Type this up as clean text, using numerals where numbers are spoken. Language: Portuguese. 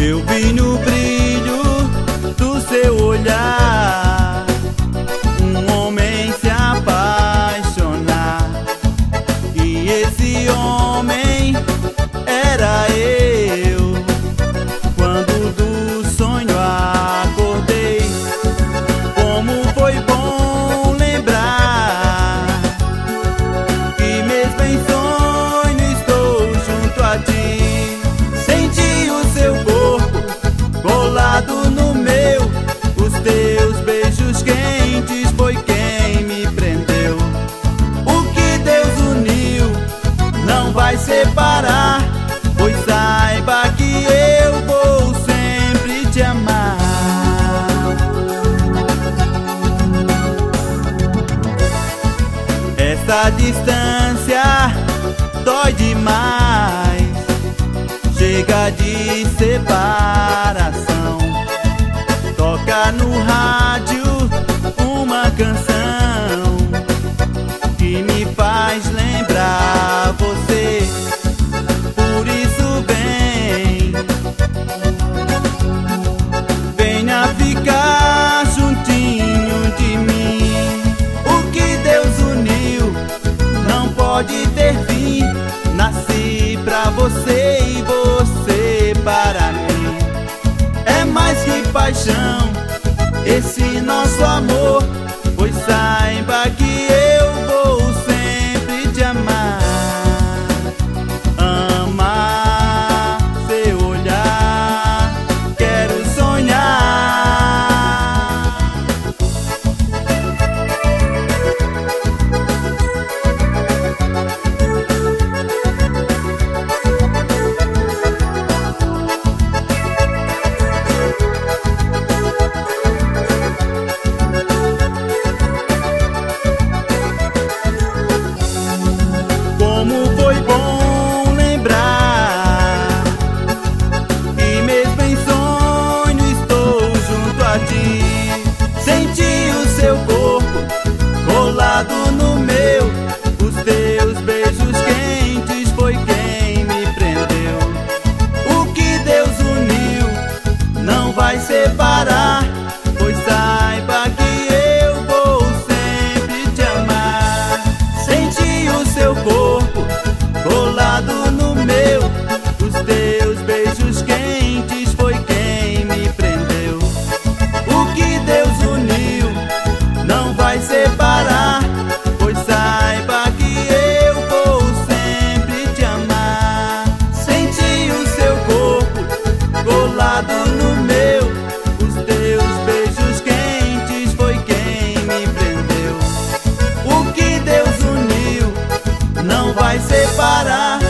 Eu vi no brilho do seu olhar um homem se apaixonar, e esse homem era eu. Quando do sonho acordei, como foi bom lembrar que mesmo em sonho estou junto a ti. Senti o seu corpo colado no meu, os teus beijos quentes foi quem me prendeu. O que Deus uniu não vai separar, pois saiba que eu vou sempre te amar. Essa distância dói demais, chega de separação. Toca no rádio uma canção que me faz lembrar você. Por isso venha ficar juntinho de mim. O que Deus uniu não pode ter fim. Nasci pra você e você para mim. É mais que paixão esse nosso amor, pois saiba que eu vou sempre te amar. Amar seu olhar, quero sonhar. Como foi bom lembrar que mesmo em sonho estou junto a ti. Senti o seu corpo colado no meu, os teus beijos quentes foi quem me prendeu. O que Deus uniu não vai separar, pois saiba que eu vou sempre te amar. Senti o seu corpo colado no meu, os teus beijos quentes foi quem me prendeu. O que Deus uniu não vai separar, pois saiba que eu vou sempre te amar. Senti o seu corpo colado no meu, os teus beijos quentes foi quem me prendeu. O que Deus uniu não vai separar,